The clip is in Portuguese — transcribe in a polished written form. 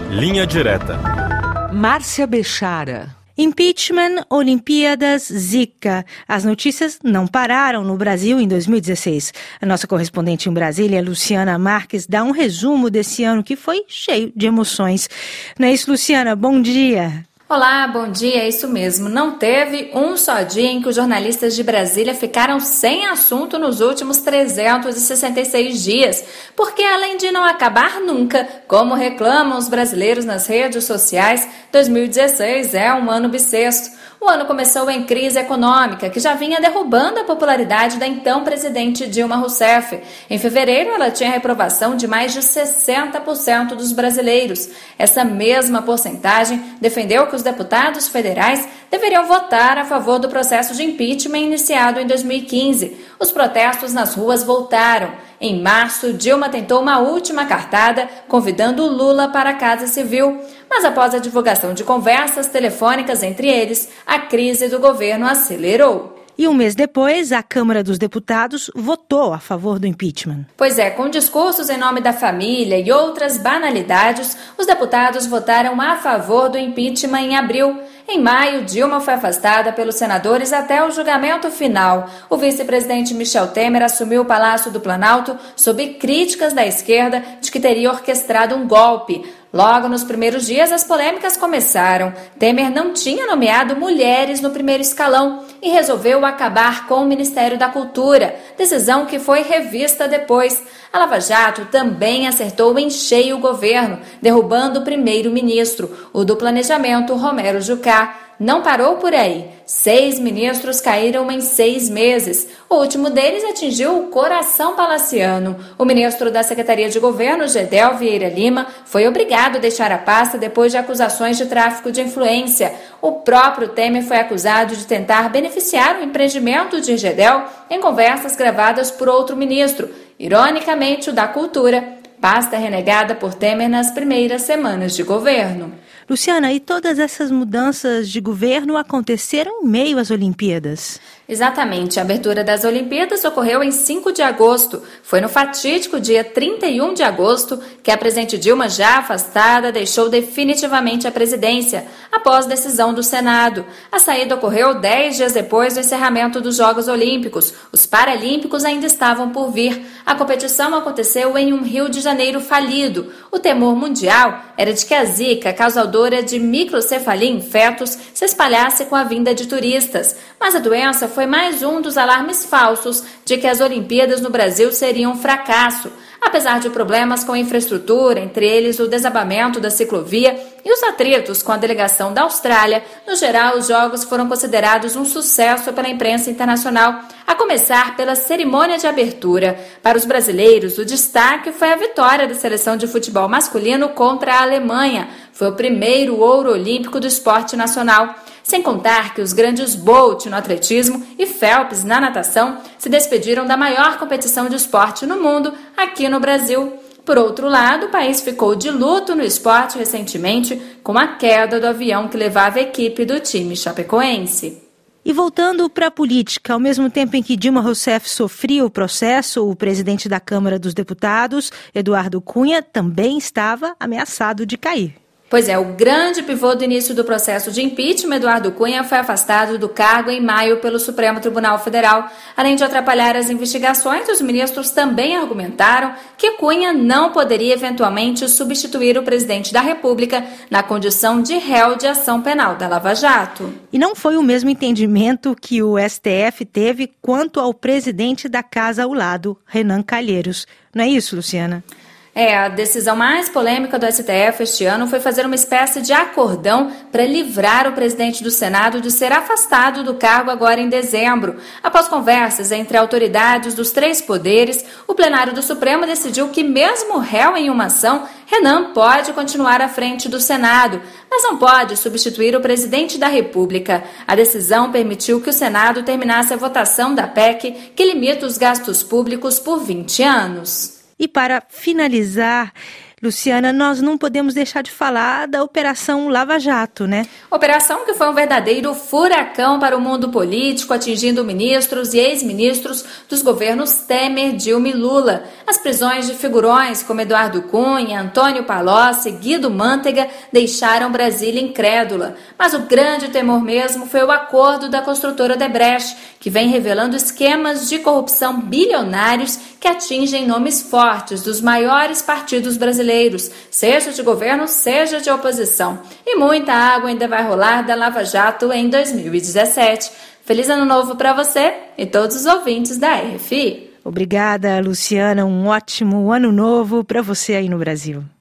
Linha Direta. Márcia Bechara. Impeachment, Olimpíadas, Zika. As notícias não pararam no Brasil em 2016. A nossa correspondente em Brasília, Luciana Marques, dá um resumo desse ano que foi cheio de emoções. Não é isso, Luciana? Bom dia. Olá, bom dia, é isso mesmo. Não teve um só dia em que os jornalistas de Brasília ficaram sem assunto nos últimos 366 dias, porque além de não acabar nunca, como reclamam os brasileiros nas redes sociais, 2016 é um ano bissexto. O ano começou em crise econômica, que já vinha derrubando a popularidade da então presidente Dilma Rousseff. Em fevereiro, ela tinha reprovação de mais de 60% dos brasileiros. Essa mesma porcentagem defendeu que os deputados federais deveriam votar a favor do processo de impeachment iniciado em 2015. Os protestos nas ruas voltaram. Em março, Dilma tentou uma última cartada, convidando Lula para a Casa Civil. Mas após a divulgação de conversas telefônicas entre eles, a crise do governo acelerou. E um mês depois, a Câmara dos Deputados votou a favor do impeachment. Pois é, com discursos em nome da família e outras banalidades, os deputados votaram a favor do impeachment em abril. Em maio, Dilma foi afastada pelos senadores até o julgamento final. O vice-presidente Michel Temer assumiu o Palácio do Planalto sob críticas da esquerda de que teria orquestrado um golpe. Logo nos primeiros dias, as polêmicas começaram. Temer não tinha nomeado mulheres no primeiro escalão e resolveu acabar com o Ministério da Cultura, decisão que foi revista depois. A Lava Jato também acertou em cheio o governo, derrubando o primeiro-ministro, o do Planejamento, Romero Jucá. Não parou por aí. 6 ministros caíram em 6 meses. O último deles atingiu o coração palaciano. O ministro da Secretaria de Governo, Gedel Vieira Lima, foi obrigado a deixar a pasta depois de acusações de tráfico de influência. O próprio Temer foi acusado de tentar beneficiar o empreendimento de Gedel em conversas gravadas por outro ministro, ironicamente o da Cultura, pasta renegada por Temer nas primeiras semanas de governo. Luciana, e todas essas mudanças de governo aconteceram em meio às Olimpíadas? Exatamente. A abertura das Olimpíadas ocorreu em 5 de agosto. Foi no fatídico dia 31 de agosto que a presidente Dilma, já afastada, deixou definitivamente a presidência, após decisão do Senado. A saída ocorreu 10 dias depois do encerramento dos Jogos Olímpicos. Os Paralímpicos ainda estavam por vir. A competição aconteceu em um Rio de Janeiro falido. O temor mundial era de que a Zika, causadora de microcefalia em fetos, se espalhasse com a vinda de turistas. Mas a doença foi mais um dos alarmes falsos de que as Olimpíadas no Brasil seriam um fracasso. Apesar de problemas com a infraestrutura, entre eles o desabamento da ciclovia e os atritos com a delegação da Austrália, no geral os Jogos foram considerados um sucesso pela imprensa internacional, a começar pela cerimônia de abertura. Para os brasileiros, o destaque foi a vitória da seleção de futebol masculino contra a Alemanha. Foi o primeiro ouro olímpico do esporte nacional. Sem contar que os grandes Bolt no atletismo e Phelps na natação se despediram da maior competição de esporte no mundo, aqui no Brasil. Por outro lado, o país ficou de luto no esporte recentemente com a queda do avião que levava a equipe do time chapecoense. E voltando para a política, ao mesmo tempo em que Dilma Rousseff sofria o processo, o presidente da Câmara dos Deputados, Eduardo Cunha, também estava ameaçado de cair. Pois é, o grande pivô do início do processo de impeachment, Eduardo Cunha, foi afastado do cargo em maio pelo Supremo Tribunal Federal. Além de atrapalhar as investigações, os ministros também argumentaram que Cunha não poderia eventualmente substituir o presidente da República na condição de réu de ação penal da Lava Jato. E não foi o mesmo entendimento que o STF teve quanto ao presidente da Casa ao lado, Renan Calheiros. Não é isso, Luciana? A decisão mais polêmica do STF este ano foi fazer uma espécie de acordão para livrar o presidente do Senado de ser afastado do cargo agora em dezembro. Após conversas entre autoridades dos 3 poderes, o plenário do Supremo decidiu que, mesmo réu em uma ação, Renan pode continuar à frente do Senado, mas não pode substituir o presidente da República. A decisão permitiu que o Senado terminasse a votação da PEC, que limita os gastos públicos por 20 anos. E para finalizar, Luciana, nós não podemos deixar de falar da Operação Lava Jato, né? Operação que foi um verdadeiro furacão para o mundo político, atingindo ministros e ex-ministros dos governos Temer, Dilma e Lula. As prisões de figurões como Eduardo Cunha, Antônio Palocci e Guido Mantega deixaram Brasília incrédula. Mas o grande temor mesmo foi o acordo da construtora Odebrecht, que vem revelando esquemas de corrupção bilionários que atingem nomes fortes dos maiores partidos brasileiros, seja de governo, seja de oposição. E muita água ainda vai rolar da Lava Jato em 2017. Feliz Ano Novo para você e todos os ouvintes da RFI. Obrigada, Luciana. Um ótimo ano novo para você aí no Brasil.